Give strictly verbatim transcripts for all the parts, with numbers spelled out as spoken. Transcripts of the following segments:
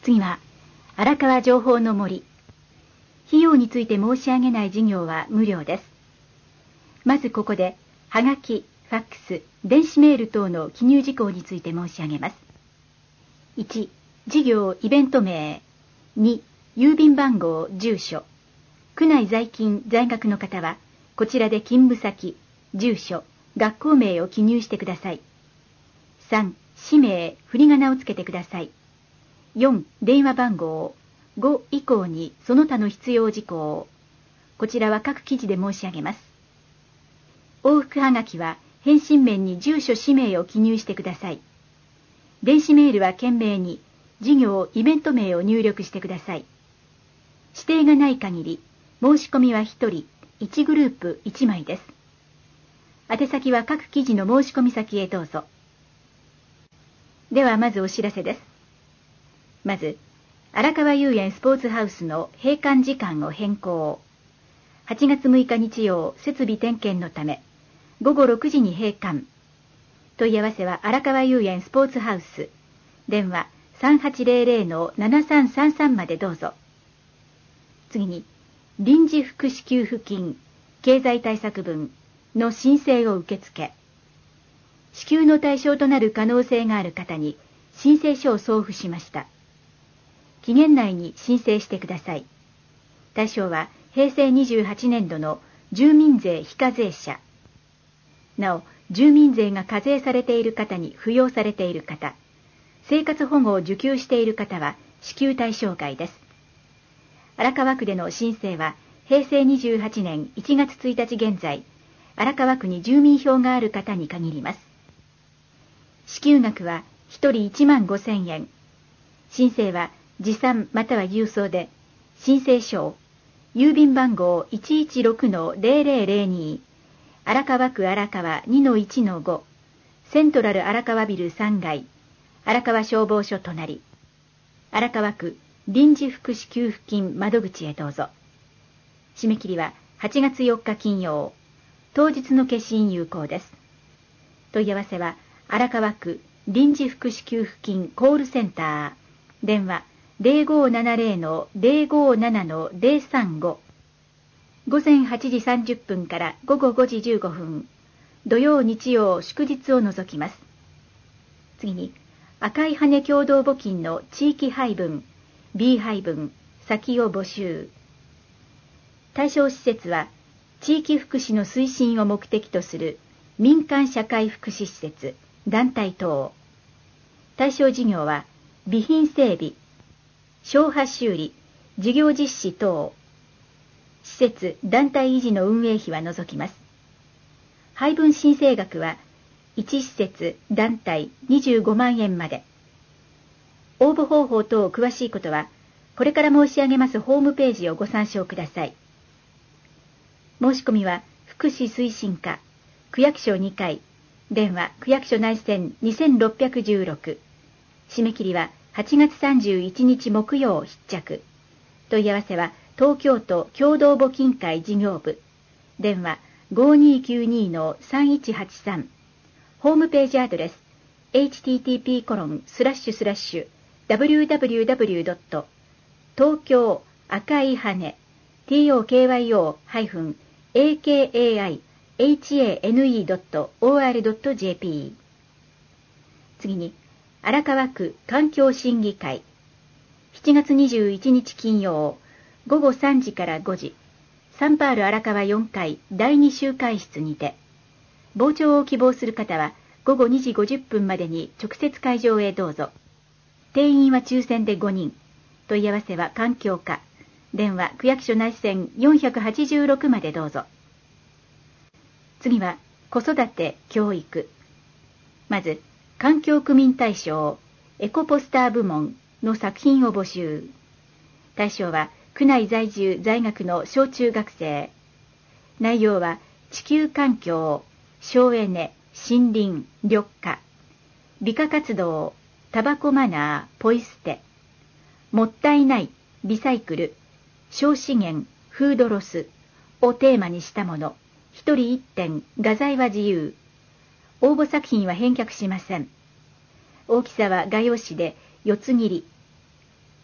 次は、荒川情報の森。費用について申し上げない事業は無料です。まずここで、はがき、ファックス、電子メール等の記入事項について申し上げます。いち、事業イベント名。に、郵便番号、住所。区内在勤在学の方は、こちらで勤務先、住所、学校名を記入してください。さん、氏名、振り仮名をつけてください。よん、電話番号。ご以降にその他の必要事項。こちらは各記事で申し上げます。往復はがきは返信面に住所氏名を記入してください。電子メールは件名に事業イベント名を入力してください。指定がない限り申し込みはひとりいちグループいちまいです。宛先は各記事の申し込み先へどうぞ。ではまずお知らせです。まず、荒川遊園スポーツハウスの閉館時間を変更。はちがつむいか日曜、設備点検のため、ごごろくじに閉館。問い合わせは荒川遊園スポーツハウス。電話 さんはちゼロゼロ ななさんさんさん までどうぞ。次に、臨時福祉給付金、経済対策分の申請を受付。支給の対象となる可能性がある方に申請書を送付しました。期限内に申請してください。対象は平成にじゅうはちねんどの住民税非課税者。なお、住民税が課税されている方に扶養されている方、生活保護を受給している方は支給対象外です。荒川区での申請は平成にじゅうはちねんいちがつついたち現在、荒川区に住民票がある方に限ります。支給額はひとりいちまんごせんえん。申請は持参または郵送で、申請書を郵便番号 いちいちろくのゼロゼロゼロに 荒川区荒川 にのいちのご セントラル荒川ビルさんがい荒川消防署隣荒川区臨時福祉給付金窓口へどうぞ。締め切りははちがつよっか金曜、当日の消印有効です。問い合わせは荒川区臨時福祉給付金コールセンター、電話 ゼロごななゼロのゼロごななのゼロさんご。午前はちじさんじゅっぷんから午後ごじじゅうごふん、土曜日曜祝日を除きます。次に、赤い羽共同募金の地域配分、B 配分、先を募集。対象施設は、地域福祉の推進を目的とする民間社会福祉施設、団体等。対象事業は、備品整備、消波修理、事業実施等。施設・団体維持の運営費は除きます。配分申請額はいち施設・団体にじゅうごまんえんまで。応募方法等詳しいことは、これから申し上げますホームページをご参照ください。申し込みは、福祉推進課、区役所にかい、電話区役所内線にせんろっぴゃくじゅうろく。締め切りははちがつさんじゅういちにち木曜必着。問い合わせは、東京都共同募金会事業部。電話 ごにきゅうにのさんいちはちさん。ホームページアドレス エイチティーティーピーコロンスラッシュスラッシュダブリューダブリューダブリュードット東京赤い羽 トーキョー アカイハネ ドット オーアール ドット ジェーピー。 次に、荒川区環境審議会。しちがつにじゅういちにち金曜、ごごさんじからごじ、サンパール荒川よんかいだいに集会室にて、傍聴を希望する方はごごにじごじゅっぷんまでに直接会場へどうぞ。定員は抽選でごにん。問い合わせは環境課。電話区役所内線よんひゃくはちじゅうろくまでどうぞ。次は子育て教育。まず、環境区民大賞エコポスター部門の作品を募集。対象は区内在住在学の小中学生。内容は地球環境、省エネ、森林、緑化、美化活動、タバコマナー、ポイ捨て、もったいない、リサイクル、小資源、フードロスをテーマにしたもの。一人一点、画材は自由。応募作品は返却しません。大きさは画用紙で四つ切り。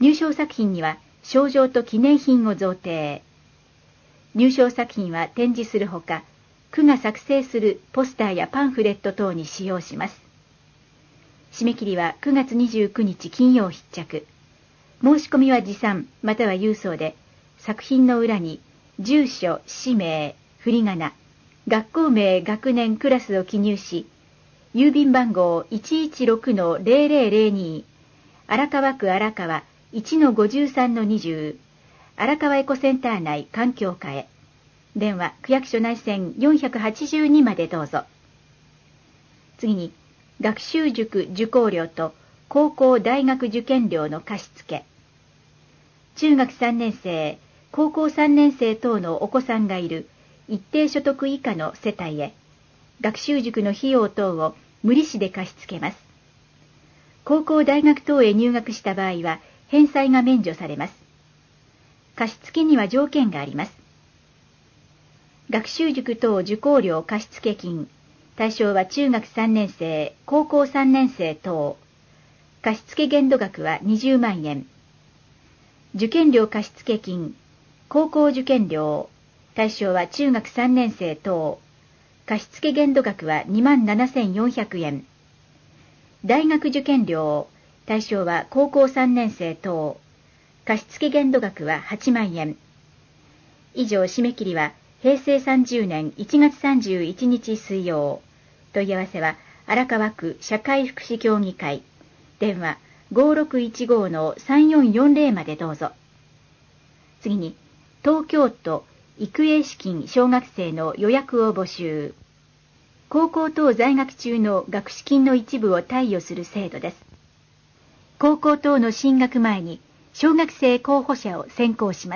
入賞作品には賞状と記念品を贈呈。入賞作品は展示するほか、区が作成するポスターやパンフレット等に使用します。締め切りはくがつにじゅうくにち金曜必着。申し込みは持参または郵送で、作品の裏に住所、氏名、振り仮名、学校名、学年、クラスを記入し、郵便番号 いちいちろくのゼロゼロゼロに 荒川区荒川 いちのごじゅうさんのにじゅう 荒川エコセンター内環境課へ。電話区役所内線よんひゃくはちじゅうにまでどうぞ。次に、学習塾受講料と高校大学受験料の貸付。中学さんねん生、高校さんねん生等のお子さんがいる一定所得以下の世帯へ、学習塾の費用等を無利子で貸し付けます。高校大学等へ入学した場合は返済が免除されます。貸付には条件があります。学習塾等受講料貸付金、対象は中学さんねん生、高校さんねん生等。貸付限度額はにじゅうまんえん。受験料貸付金、高校受験料、対象は中学さんねん生等。貸付限度額はにまんななせんよんひゃくえん。大学受験料、対象は高校さんねん生等。貸付限度額ははちまんえん。以上、締め切りはへいせいさんじゅうねんいちがつさんじゅういちにち水曜。問い合わせは荒川区社会福祉協議会。電話ごろくいちごのさんよんよんゼロまでどうぞ。次に、東京都育英資金小学生の予約を募集。高校等在学中の学資金の一部を貸与する制度です。高校等の進学前に小学生候補者を選考します。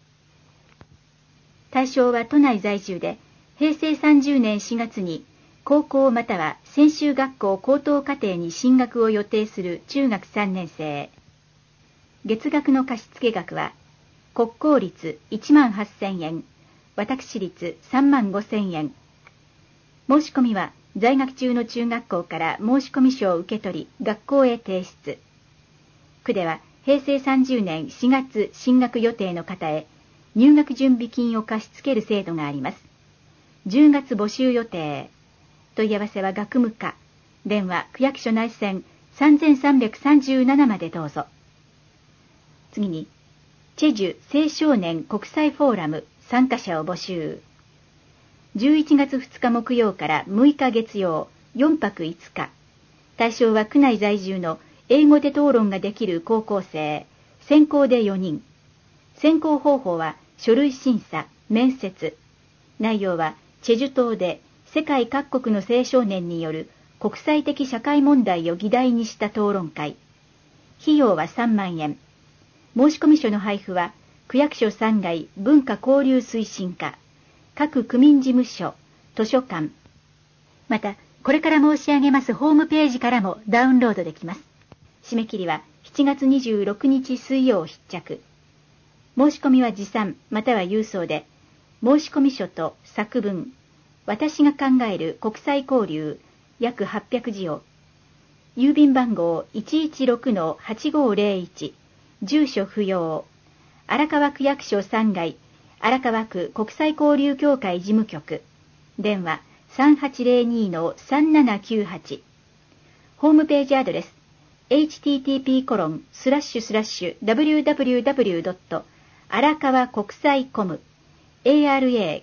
対象は都内在住で、へいせいさんじゅうねんしがつに高校または専修学校高等課程に進学を予定する中学さんねん生。月額の貸付額は、国公立いちまんはっせんえん、私立さんまんごせんえん。申し込みは在学中の中学校から申込書を受け取り、学校へ提出。区ではへいせいさんじゅうねんしがつ進学予定の方へ入学準備金を貸し付ける制度があります。じゅうがつ募集予定。問い合わせは学務課。電話区役所内線さんさんさんななまでどうぞ。次に、チェジュ青少年国際フォーラム参加者を募集。じゅういちがつふつか木曜からむいか月曜、よんぱくいつか。対象は区内在住の英語で討論ができる高校生、先行でよにん。選考方法は書類審査、面接。内容はチェジュ島で世界各国の青少年による国際的社会問題を議題にした討論会。費用はさんまんえん。申込書の配布は区役所さんがい文化交流推進課、各区民事務所、図書館。また、これから申し上げますホームページからもダウンロードできます。締め切りはしちがつにじゅうろくにち水曜必着。申し込みは持参または郵送で、申込書と作文、私が考える国際交流約はっぴゃくじを、郵便番号 いちいちろくのはちごゼロいち、住所不要、荒川区役所さんがい、荒川区国際交流協会事務局、電話さんはちゼロにのさんななきゅうはち、ホームページアドレス エイチティーティーピーコロンスラッシュスラッシュダブリューダブリューダブリュードット荒川国際コム アラカワコ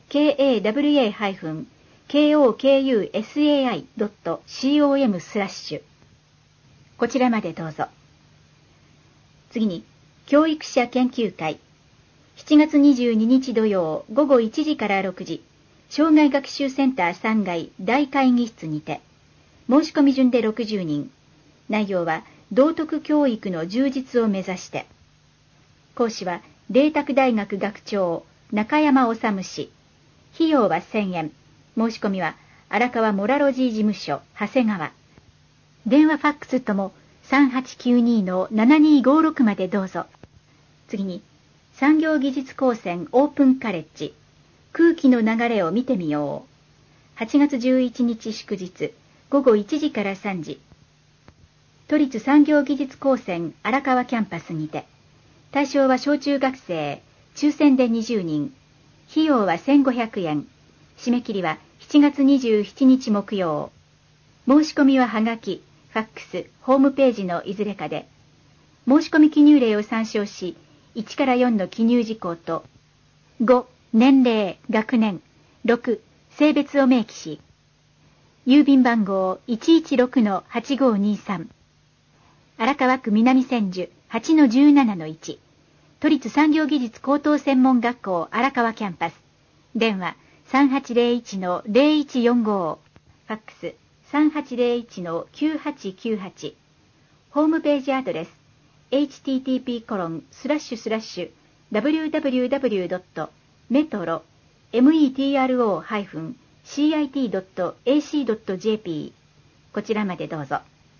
ム ドットコム スラッシュこちらまでどうぞ。次に、教育者研究会。しちがつにじゅうににち土曜ごごいちじからろくじ、障害学習センターさんがい大会議室にて、申し込み順でろくじゅうにん。内容は道徳教育の充実を目指して。講師は麗澤大学学長中山治氏。費用はせんえん。申し込みは荒川モラロジー事務所長谷川。電話ファックスともさんはちきゅうにのななにごろくまでどうぞ。次に、産業技術高専オープンカレッジ。空気の流れを見てみよう。はちがつじゅういちにち祝日、ごごいちじからさんじ。都立産業技術高専荒川キャンパスにて。 対象は小中学生、抽選でにじゅうにん。費用はせんごひゃくえん。締め切りはしちがつにじゅうしちにち木曜。申し込みははがき、ファックス、ホームページのいずれかで。申し込み記入例を参照し、いちからよんの記入事項と、ご、年齢、学年、ろく、性別を明記し、郵便番号 いちいちろくのはちごにさん、荒川区南千住 はちのじゅうななのいち、都立産業技術高等専門学校荒川キャンパス、電話 さんはちゼロいちのゼロいちよんご、ファックス さんはちゼロいちのきゅうはちきゅうはち、ホームページアドレス エイチティーティーピーコロンスラッシュスラッシュダブリューダブリューダブリュードットメトロ メトロ シーアイティードットエーシードットジェーピー こちらまでどうぞ。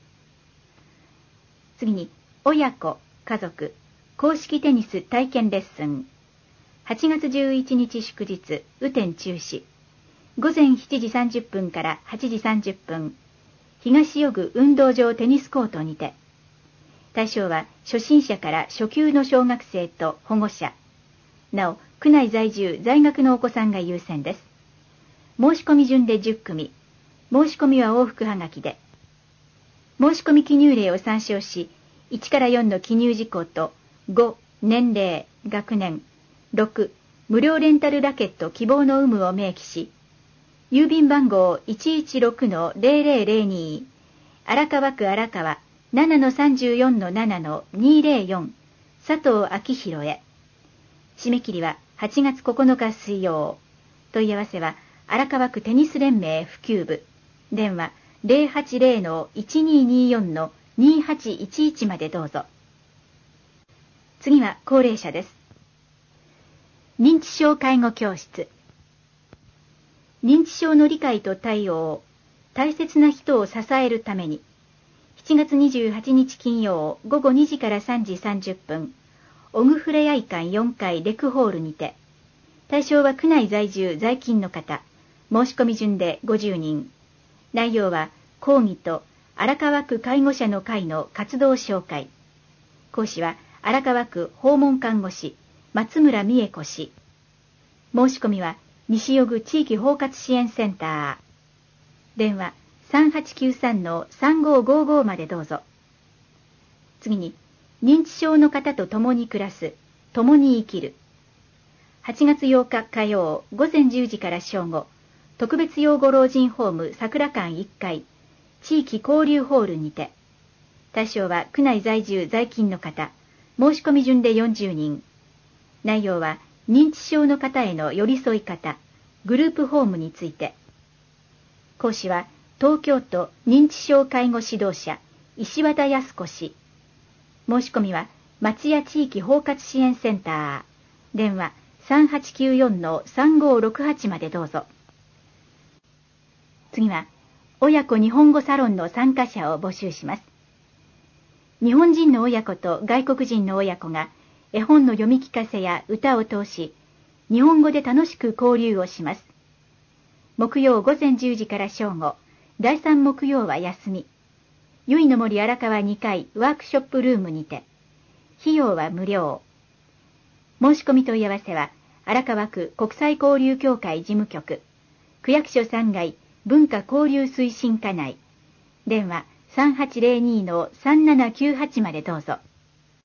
次に、親子、家族、公式テニス体験レッスン。はちがつじゅういちにち祝日、雨天中止。午前しちじさんじゅっぷんからはちじさんじゅっぷん、東予具運動場テニスコートにて。対象は初心者から初級の小学生と保護者。なお、区内在住、在学のお子さんが優先です。申し込み順でじゅっくみ。申し込みは往復はがきで。申し込み記入例を参照し、いちからよんの記入事項と、ご、年齢、学年、ろく、無料レンタルラケット希望の有無を明記し、郵便番号 いちいちろくのゼロゼロゼロに、荒川区荒川 ななのさんじゅうよんのななのにゼロよん、佐藤昭弘へ。締め切りははちがつここのか水曜。問い合わせは荒川区テニス連盟普及部。電話ゼロはちゼロのいちにーにーよんのにはちいちいちまでどうぞ。次は高齢者です。認知症介護教室。認知症の理解と対応、大切な人を支えるために、しちがつにじゅうはちにち金曜ごごにじからさんじさんじゅっぷん、オグフレアイ館よんかいレクホールにて、対象は区内在住在勤の方、申し込み順でごじゅうにん。内容は講義と荒川区介護者の会の活動紹介。講師は荒川区訪問看護師松村美恵子氏。申し込みは西予具地域包括支援センター。電話さんはちきゅうさんのさんごーごーごーまでどうぞ。次に、認知症の方と共に暮らす、共に生きる。はちがつようか火曜ごぜんじゅうじから正午、特別養護老人ホーム桜館いっかい、地域交流ホールにて。対象は区内在住在勤の方、申し込み順でよんじゅうにん。内容は認知症の方への寄り添い方、グループホームについて。講師は東京都認知症介護指導者石渡康子氏。申し込みは町屋地域包括支援センター。電話さんはちきゅうよんのさんごーろくはちまでどうぞ。次は親子日本語サロンの参加者を募集します。日本人の親子と外国人の親子が絵本の読み聞かせや歌を通し、日本語で楽しく交流をします。木曜ごぜんじゅうじから正午、だいさん木曜は休み。ゆいの森荒川にかいワークショップルームにて。費用は無料。申し込み問い合わせは、荒川区国際交流協会事務局、区役所さんがい文化交流推進課内。電話さんはちゼロにのさんななきゅうはちまでどうぞ。